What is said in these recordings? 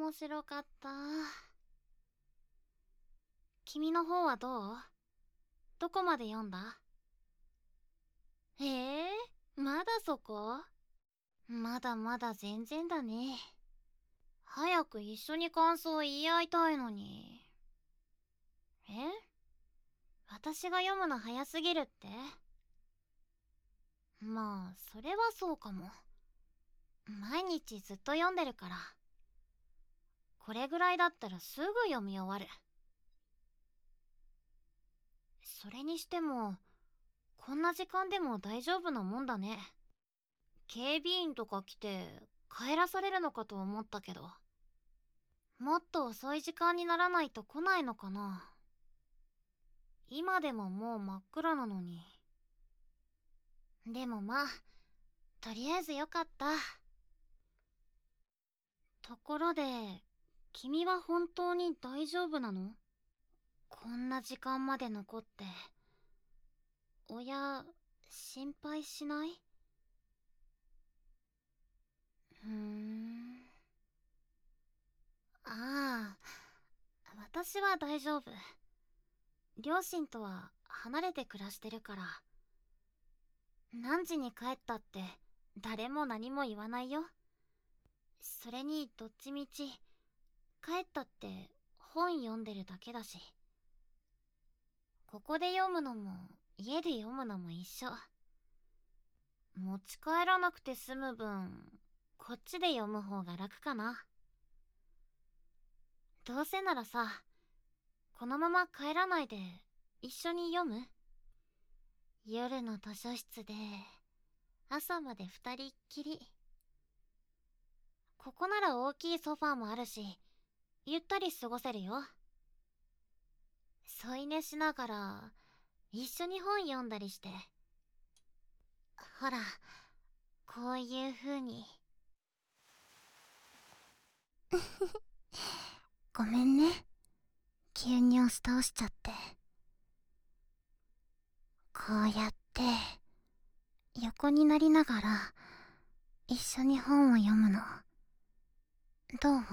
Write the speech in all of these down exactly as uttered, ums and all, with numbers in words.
面白かった。君の方はどう？どこまで読んだ？ええー、まだそこ？まだまだ全然だね。早く一緒に感想を言い合いたいのに。え？私が読むの早すぎるって？まあそれはそうかも。毎日ずっと読んでるから。これぐらいだったらすぐ読み終わる。それにしてもこんな時間でも大丈夫なもんだね。警備員とか来て帰らされるのかと思ったけど。もっと遅い時間にならないと来ないのかな。今でももう真っ暗なのに。でもまあとりあえずよかった。ところで君は本当に大丈夫なの？こんな時間まで残って。親心配しない？うーん。ああ、私は大丈夫。両親とは離れて暮らしてるから。何時に帰ったって誰も何も言わないよ。それにどっちみち帰ったって本読んでるだけだし。ここで読むのも家で読むのも一緒。持ち帰らなくて済む分こっちで読む方が楽かな。どうせならさ、このまま帰らないで一緒に読む？夜の図書室で朝まで二人っきり。ここなら大きいソファーもあるしゆったり過ごせるよ。添い寝しながら一緒に本読んだりして。ほらこういう風に。ごめんね、急に押し倒しちゃって。こうやって横になりながら一緒に本を読むのどう？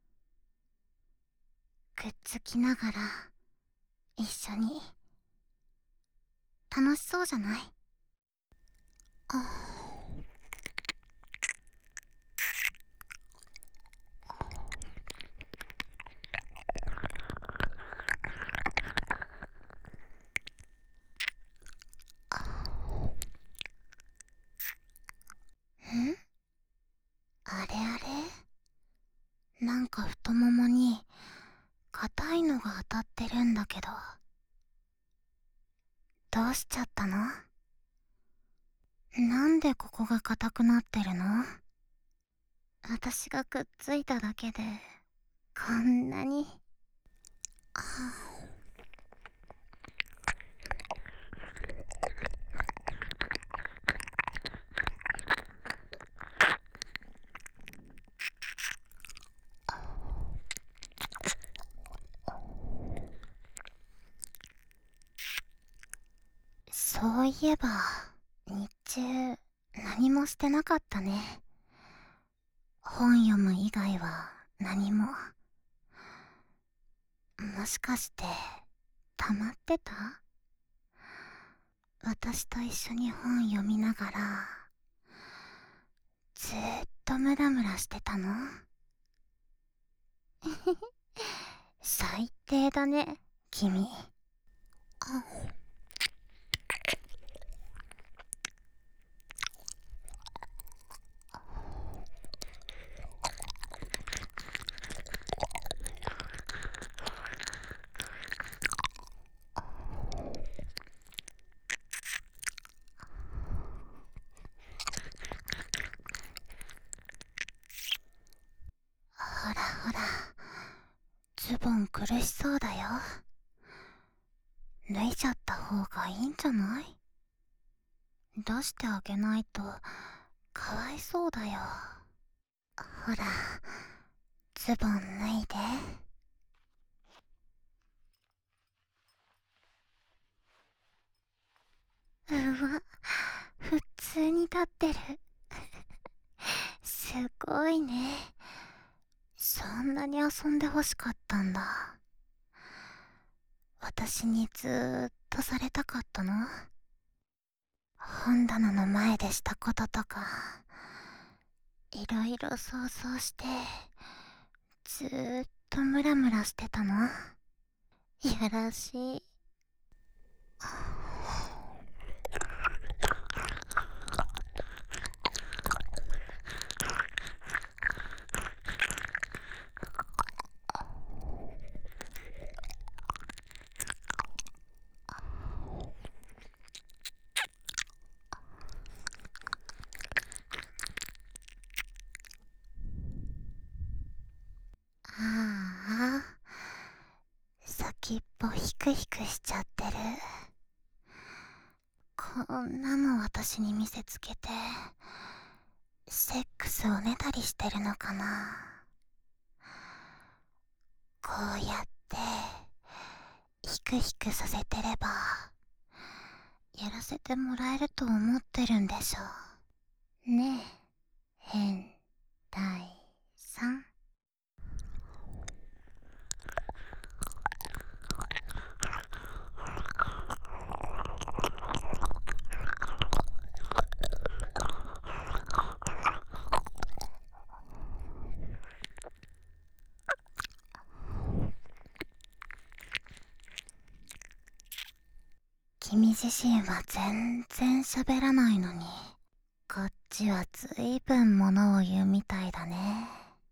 くっつきながら一緒に。楽しそうじゃない？あん？あれあれ、なんか太ももに硬いのが当たってるんだけど。どうしちゃったの？なんでここが硬くなってるの？私がくっついただけでこんなに。あそういえば日中何もしてなかったね。本読む以外は何も。もしかして溜まってた？私と一緒に本読みながらずーっとムラムラしてたの？最低だね君。あほらほら、ズボン苦しそうだよ。脱いじゃった方がいいんじゃない？出してあげないとかわいそうだよ。ほらズボン脱いで。うわ、普通に立ってる。すごいね。 そんなに遊んでほしかったんだ。私にずーっとされたかったの？本棚の前でしたこととか、いろいろ想像して、ずーっとムラムラしてたの？やらしい。ああ、先っぽヒクヒクしちゃってる。こんなの私に見せつけて、セックスをねだりしてるのかな。こうやってヒクヒクさせてればやらせてもらえると思ってるんでしょ。ねえ、変態さん。君自身は全然喋らないのに、こっちはずいぶんものを言うみたいだね。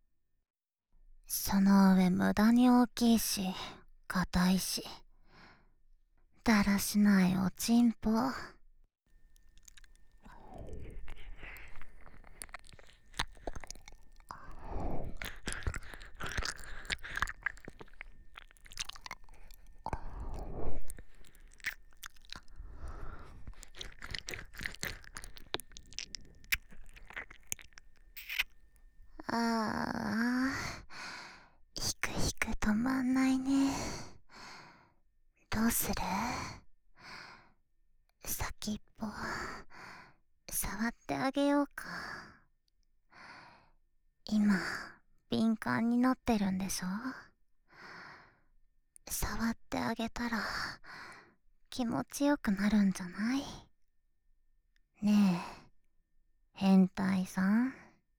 その上無駄に大きいし、硬いし、だらしないおちんぽ。ああ、ひくひく止まんないね。どうする？先っぽ触ってあげようか。今敏感になってるんでしょ？触ってあげたら気持ちよくなるんじゃない？ねえ、変態さん。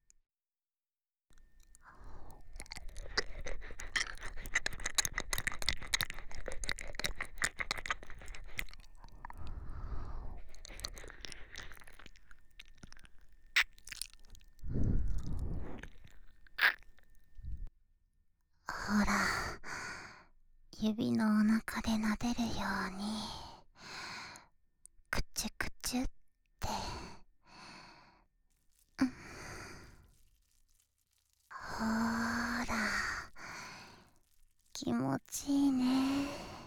ほら、指のお腹で撫でるようにくちゅくちゅって、うん、ほーら、気持ちいいね。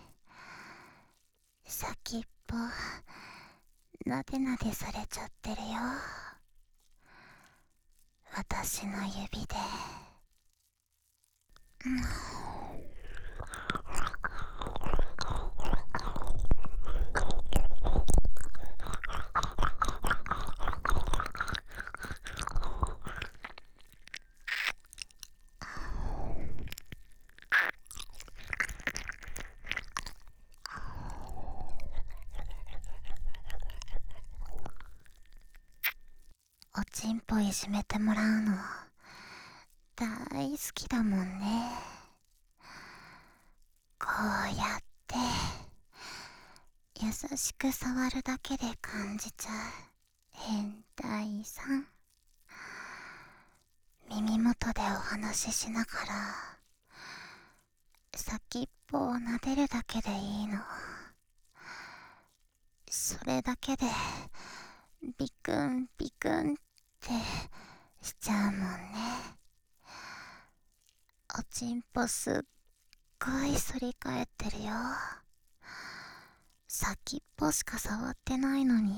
先っぽなでなでされちゃってるよ、私の指で。うん、おちんぽいじめてもらうの大好きだもんね。こうやって優しく触るだけで感じちゃう変態さん。耳元でお話ししながら先っぽを撫でるだけでいいの。それだけでビクンビクンってしちゃうもんね。おちんぽすっごい反り返ってるよ。先っぽしか触ってないのに。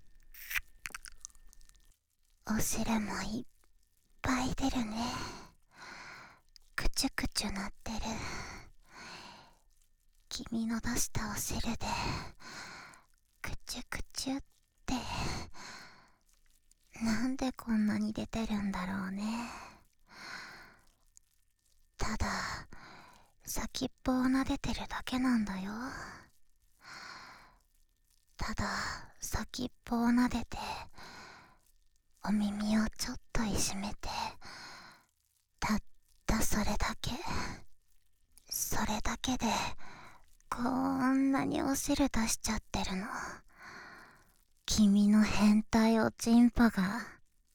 お汁もいっぱい出るね。 チュなってる。君の出したお汁でクチュクチュって、なんでこんなに出てるんだろうね。ただ先っぽを撫でてるだけなんだよ。ただ先っぽを撫でて、お耳をちょっといじめて、たったそれだけ。それだけでこんなにお汁出しちゃってるの。君の変態おちんぽが。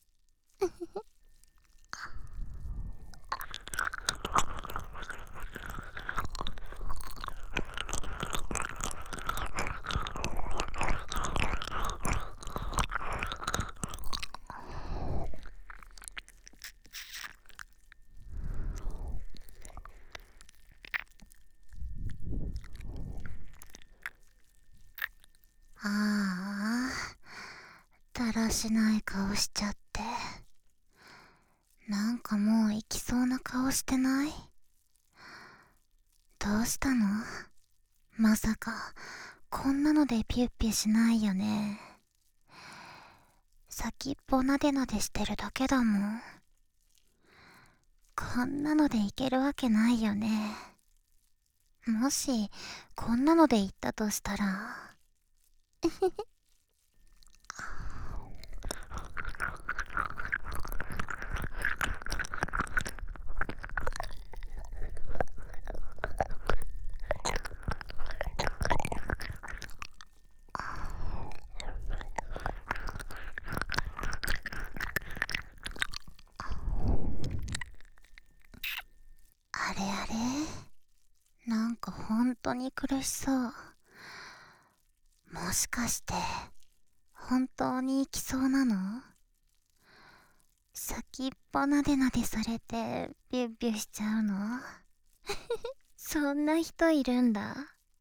ああ、だらしない顔しちゃって。なんかもう行きそうな顔してない？どうしたの？まさかこんなのでピュッピュしないよね。先っぽなでなでしてるだけだもん。こんなのでいけるわけないよね。もしこんなので言ったとしたらあれあれ、なんか本当に苦しそう。もしかして本当に行きそうなの？先っぽなでなでされてビュッビュしちゃうの？そんな人いるんだ。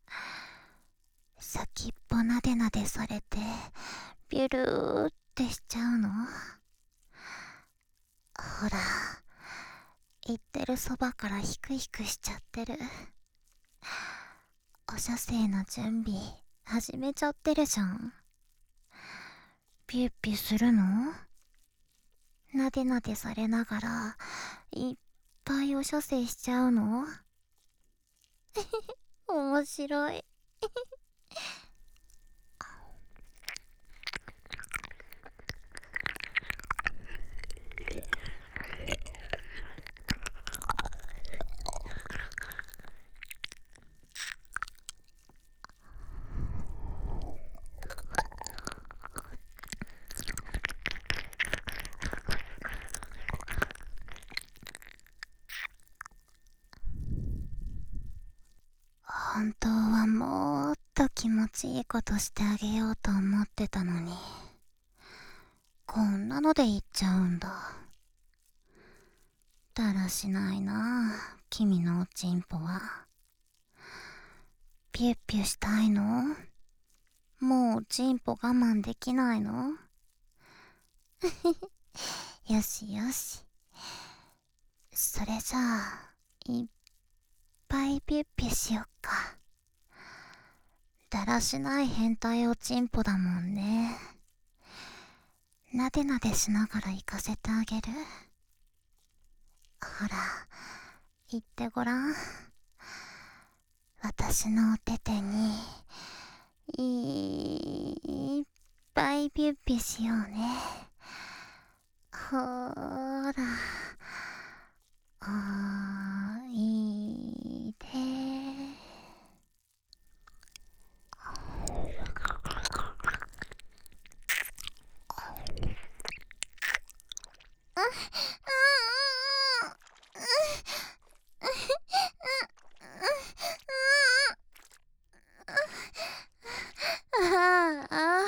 先っぽなでなでされてビュルーってしちゃうの？ほら、言ってるそばからヒクヒクしちゃってる。お射精の準備始めちゃってるじゃん。ピュッピュするの？なでなでされながらいっぱいお射精しちゃうの？面白い。本当はもっと気持ちいいことしてあげようと思ってたのに、こんなので言っちゃうんだ。だらしないなあ、君のおちんぽは。ピュッピュしたいの？もうおちんぽ我慢できないの？よしよし。それじゃあいっぱいピュッピュしよっか。だらしない変態おちんぽだもんね。なでなでしながら行かせてあげる。ほら、言ってごらん。私のお手手にいっぱいピュッピュしようね。ほーら、おいで。ああ、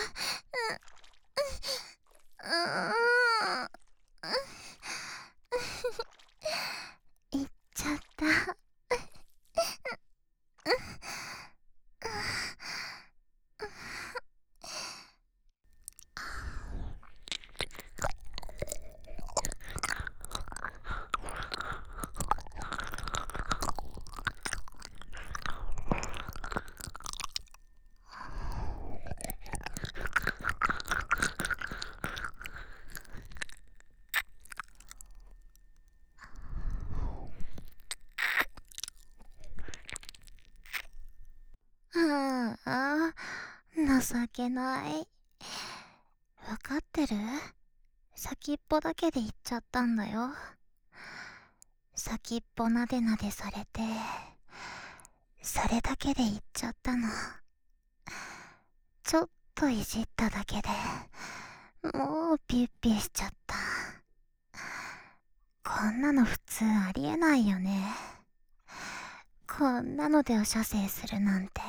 情けない。わかってる？先っぽだけで言っちゃったんだよ。先っぽなでなでされて、それだけで言っちゃったの。ちょっといじっただけで、もうピュッピュしちゃった。こんなの普通ありえないよね。こんなのでお射精するなんて。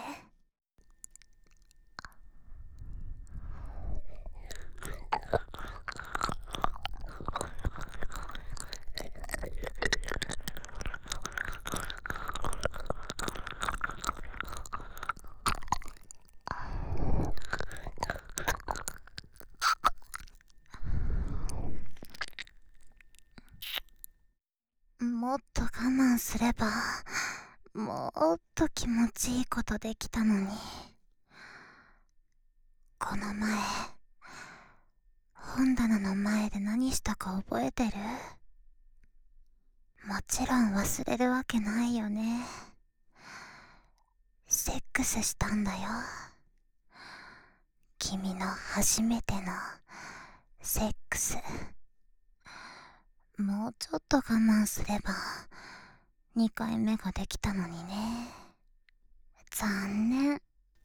もっと我慢すれば、もっと気持ちいいことできたのに。この前、本棚の前で何したか覚えてる？もちろん忘れるわけないよね。セックスしたんだよ。君の初めてのセックス。もうちょっと我慢すればにかいめができたのにね。残念。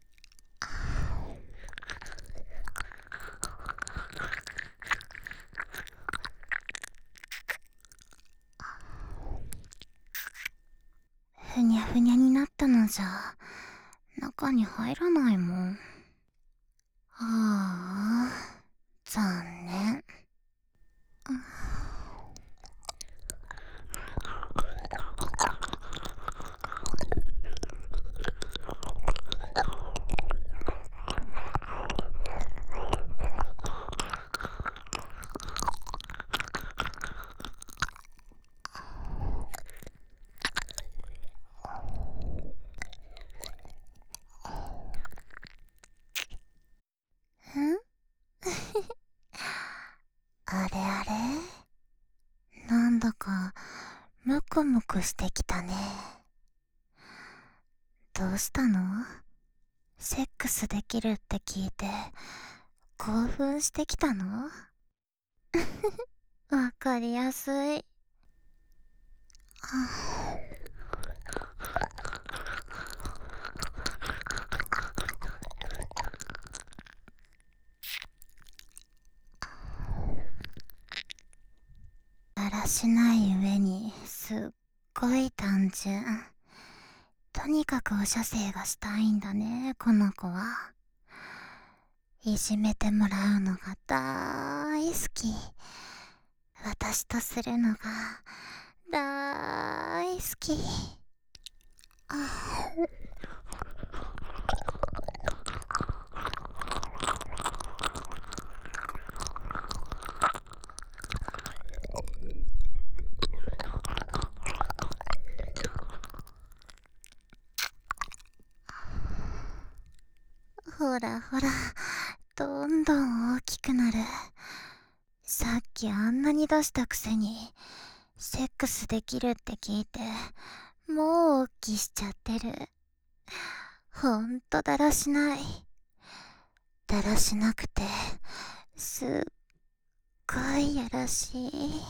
ふにゃふにゃになったのじゃ中に入らないもん。ああ、残念。んあれあれ、なんだかムクムクしてきたね。どうしたの？セックスできるって聞いて興奮してきたの？わかりやすい。だらしない上にすっごい単純。とにかくお射精がしたいんだね、この子は。いじめてもらうのが大好き。私とするのが大好き。あほらほら、どんどん大きくなる。さっきあんなに出したくせに、セックスできるって聞いて、もう大きしちゃってる。ほんとだらしない。だらしなくて、すっごいやらしい。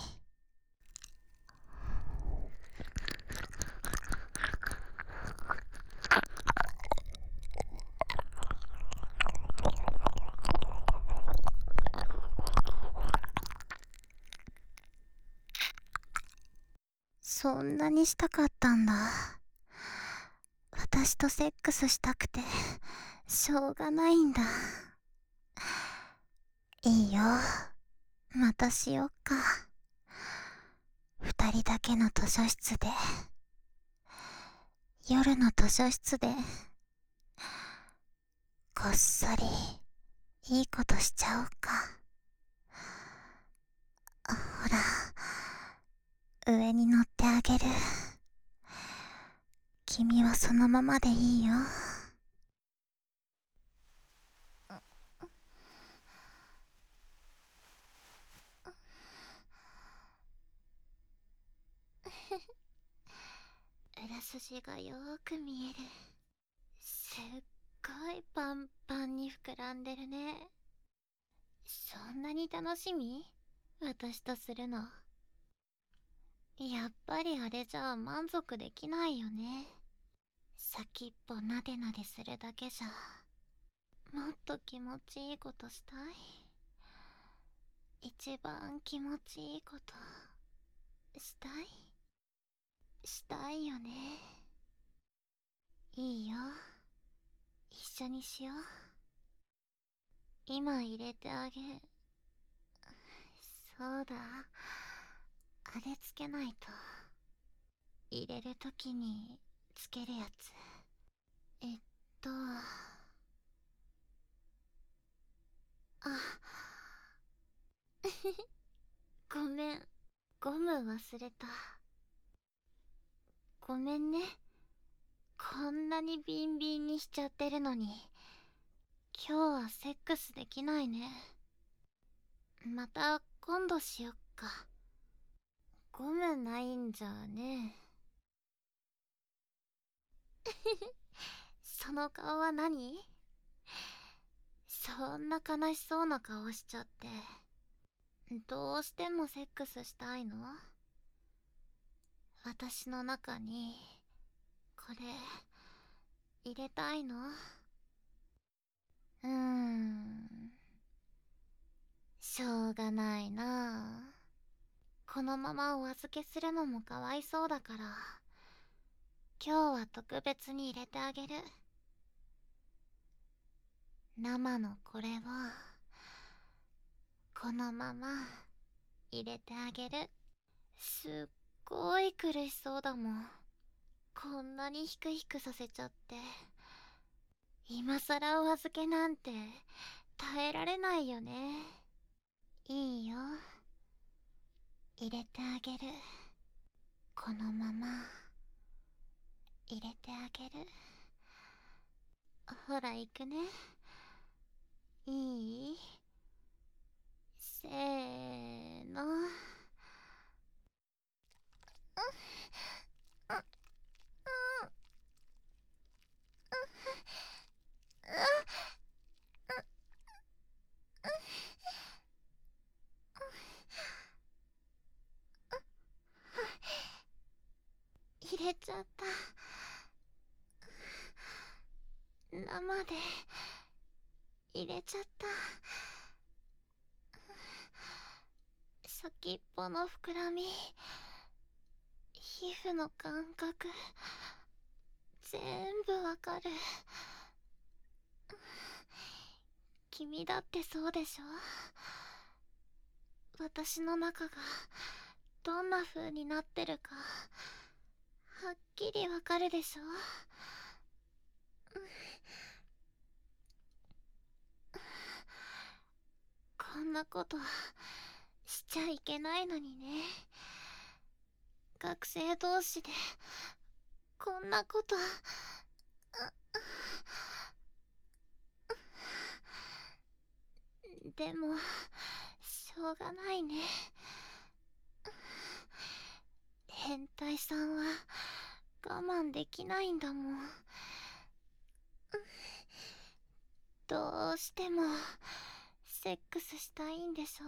そんなにしたかったんだ。私とセックスしたくて、しょうがないんだ。いいよ。またしよっか。二人だけの図書室で。夜の図書室で。こっそり、いいことしちゃおうか。ほら、上に乗ってあげる。君はそのままでいいよ。裏筋がよーく見える。すっごいパンパンにに膨らんでるね。そんなに楽しみ？私とするの。やっぱりあれじゃ満足できないよね。先っぽなでなでするだけじゃ。もっと気持ちいいことしたい。一番気持ちいいことしたいしたいよね。いいよ、一緒にしよう。今入れてあげ。そうだ、あれつけないと。入れるときにつけるやつ。えっとあごめん、ゴム忘れた。ごめんね、こんなにビンビンにしちゃってるのに。今日はセックスできないね。また今度しよっか。ゴムないんじゃね。その顔は何？そんな悲しそうな顔しちゃって。どうしてもセックスしたいの？私の中にこれ入れたいの？うーん、しょうがないなあ。このままお預けするのもかわいそうだから、今日は特別に入れてあげる。生のこれをこのまま入れてあげる。すっごい苦しそうだもん。こんなにヒクヒクさせちゃって。今さらお預けなんて耐えられないよね。いいよ、入れてあげる。このまま入れてあげる。ほら行くね。いい？せーの。入れちゃった。生で入れちゃった。先っぽの膨らみ、皮膚の感覚、全部わかる。君だってそうでしょ？私の中がどんな風になってるかはっきりわかるでしょ？こんなことしちゃいけないのにね。学生同士でこんなことでもしょうがないね。変態さんは我慢できないんだもん。どうしてもセックスしたいんでしょ？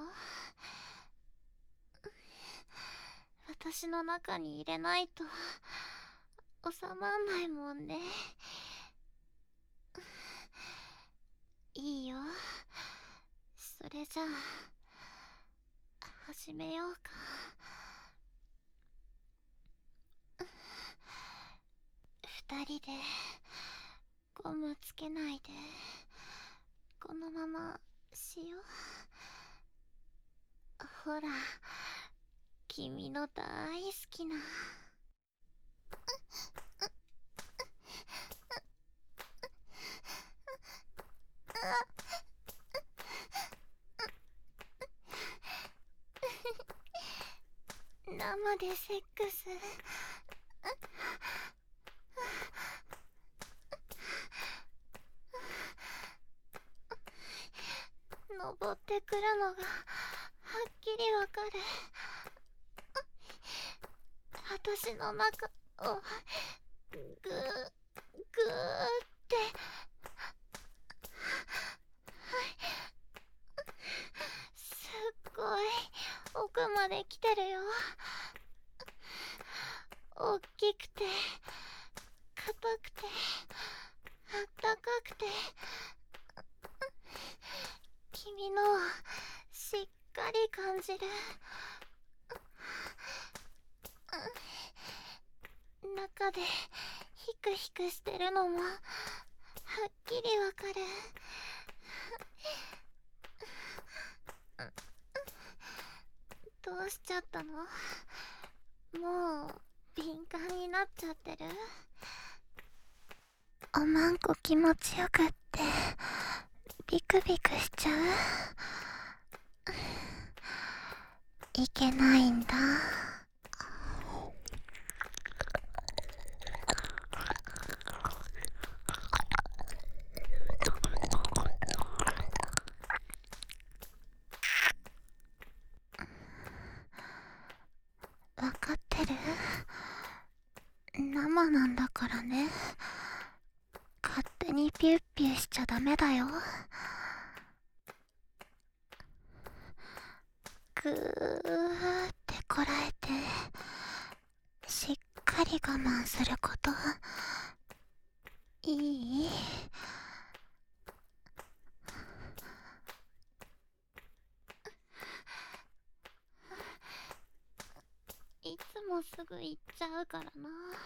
私の中に入れないと収まんないもんね。いいよ、それじゃあ始めようか。二人でゴムつけないでこのまましよう。ほら、君の大好きな。生でセックス。登ってくるのがはっきりわかる。私の中をぐーぐーってきてるよ。大きくて硬くてあったかくて、君のをしっかり感じる。中でヒクヒクしてるのもはっきりわかる。どうしちゃったの？もう敏感になっちゃってる？おまんこ気持ちよくってビクビクしちゃう？いけないんだ。わかってる？生なんだからね。勝手にピュッピュしちゃダメだよ。ぐーってこらえてしっかり我慢すること。いい？いつもすぐ行っちゃうからな。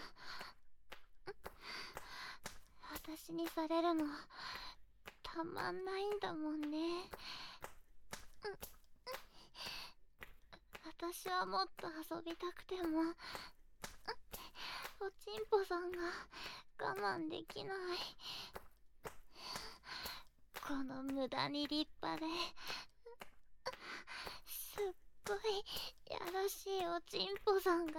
私にされるのたまんないんだもんね。私はもっと遊びたくてもおちんぽさんが我慢できない。この無駄に立派ですっごいやらしいおちんぽさんが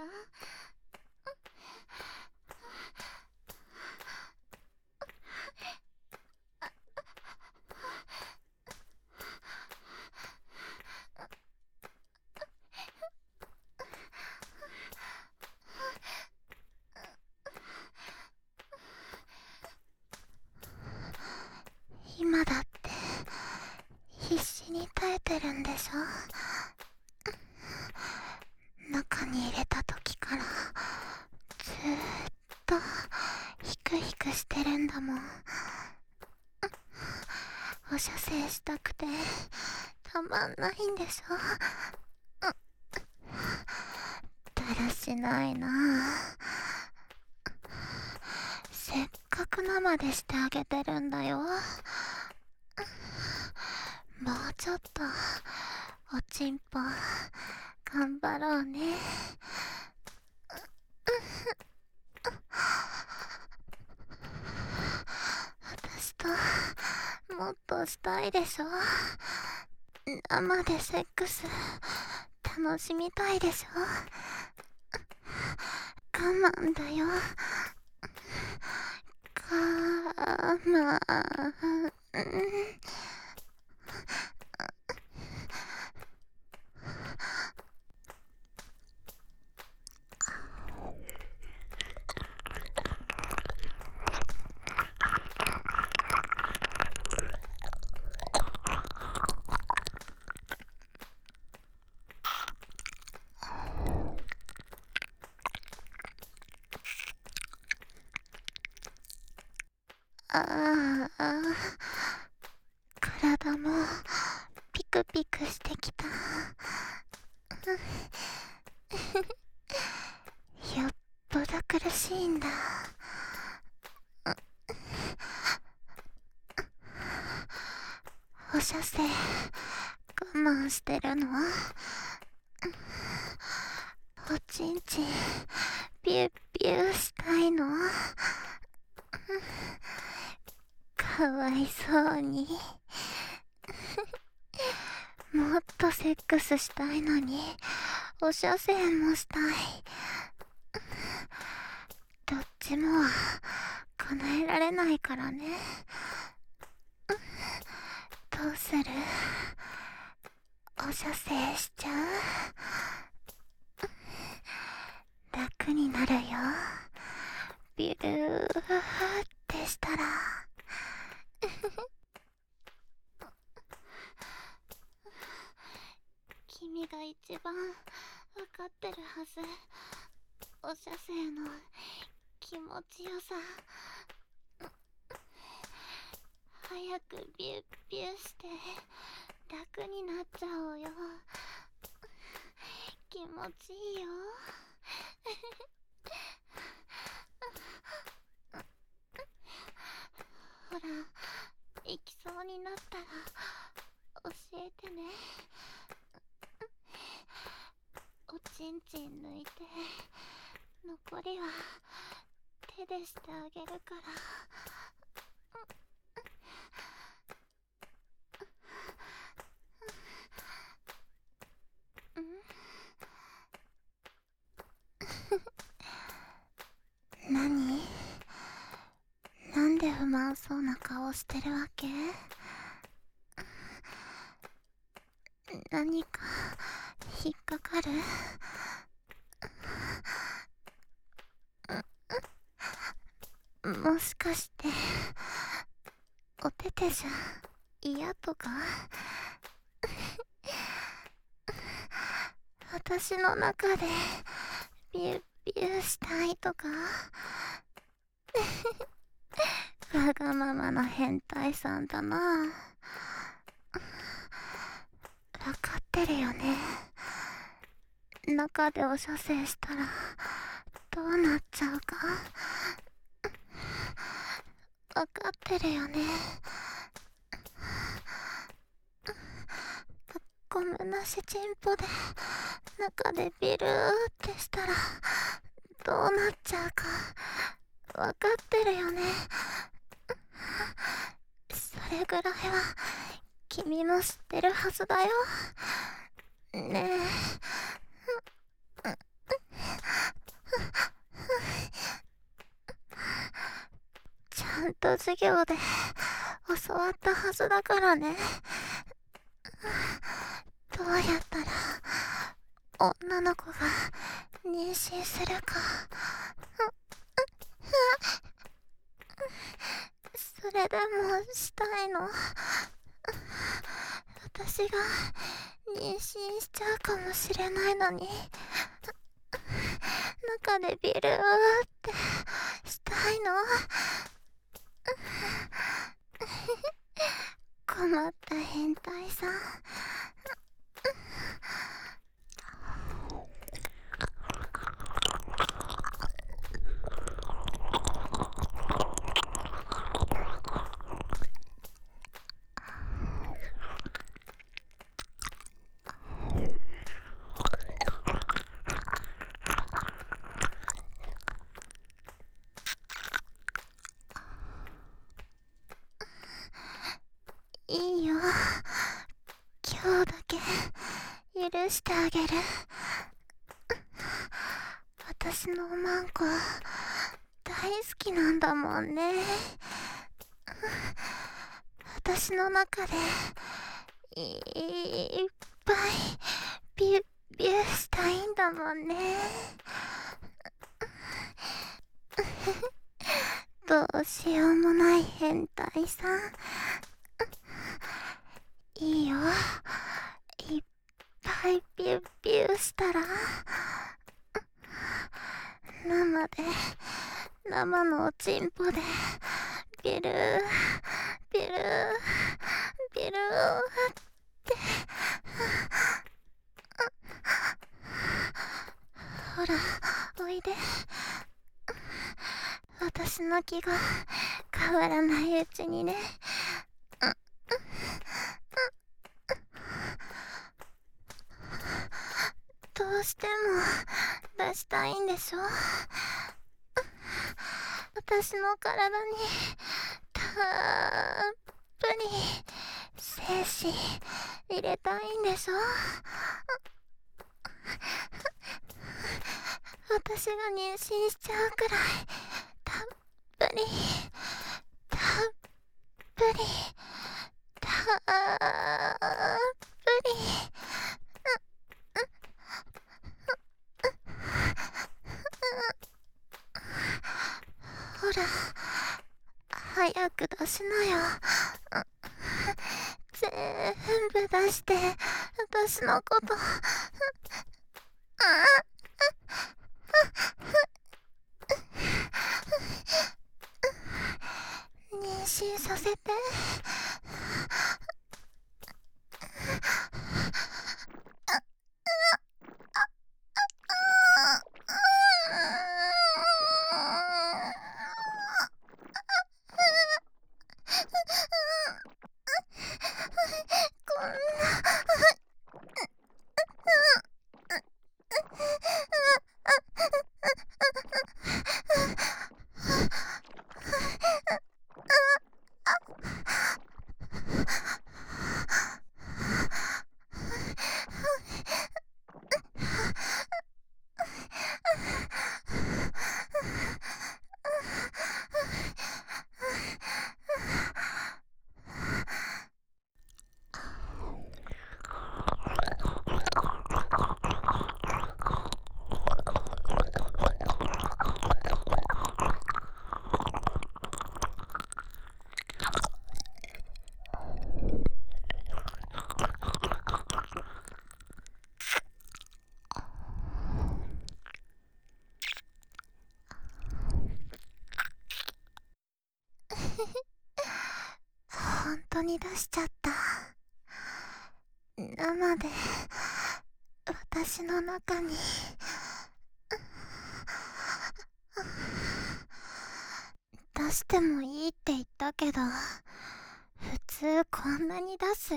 今だって必死に耐えてるんでしょ？中に入れた時からずーっとヒクヒクしてるんだもん。お射精したくてたまんないんでしょ？だらしないなあ。せっかく生でしてあげてるんだよ。もうちょっとおちんぽ頑張ろうね。私ともっとしたいでしょ？生でセックス楽しみたいでしょ？我慢だよ。我慢。ああ、体もピクピクしてきた。よっぽど苦しいんだ。お射精我慢してるの？おちんちんピュッピュしたいの？かわいそうに。もっとセックスしたいのにお射精もしたい。どっちもは叶えられないからね。どうする？お射精しちゃう？楽になるよ。ビューってしたら君が一番分かってるはず。お射精の気持ちよさ。早くビュッビュッして楽になっちゃおうよ。気持ちいいよ。ほら、行きそうになったら教えてね。おちんちん抜いて、残りは手でしてあげるから。何？なんで不満そうな顔してるわけ？何か引っかかる？もしかしてお手手じゃ嫌とか？私の中でビュッビュッしたいとか？わがままな変態さんだな。わかってるよね。中でお射精したらどうなっちゃうかわかってるよね。ゴムなしチンポで中でビルーってしたらどうなっちゃうかわかってるよね。それぐらいは君も知ってるはずだよ。ねえ。ちゃんと授業で教わったはずだからね。どうやったら女の子が妊娠するか。それでもしたいの。私が妊娠しちゃうかもしれないのに、中でビルーってしたいの。困った変態さん。いいよ。今日だけ許してあげる。私のおまんこ大好きなんだもんね。私の中でいっぱいビュッビュッしたいんだもんね。どうしようもない変態さん。いいよ。いっぱいビュッビュッしたら生で生のおちんぽでビルービルービルーってほらおいで。私の気が変わらないうちにね。どうしても出したいんでしょ。私の体にたっぷり精子入れたいんでしょ。私が妊娠しちゃうくらいたっぷりたっぷりたっぷりほら早く出しなよ。全部出して私のこと妊娠させて。こんな本当に出しちゃった。生で私の中に。出してもいいって言ったけど、普通こんなに出す？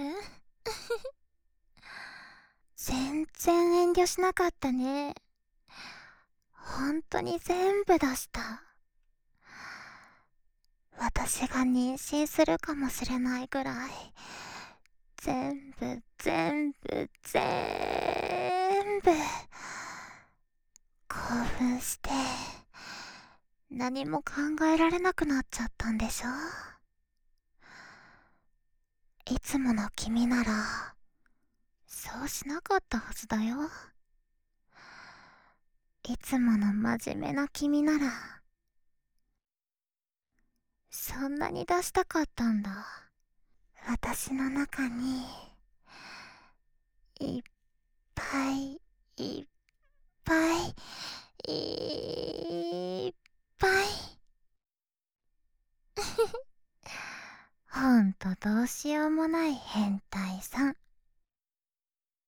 全然遠慮しなかったね。本当に全部出した。私が妊娠するかもしれないぐらい、全部全部全部興奮して何も考えられなくなっちゃったんでしょ。いつもの君ならそうしなかったはずだよ。いつもの真面目な君ならそんなに出したかったんだ。私の中にいっぱいいっぱいいっぱい。ほんとどうしようもない変態さん。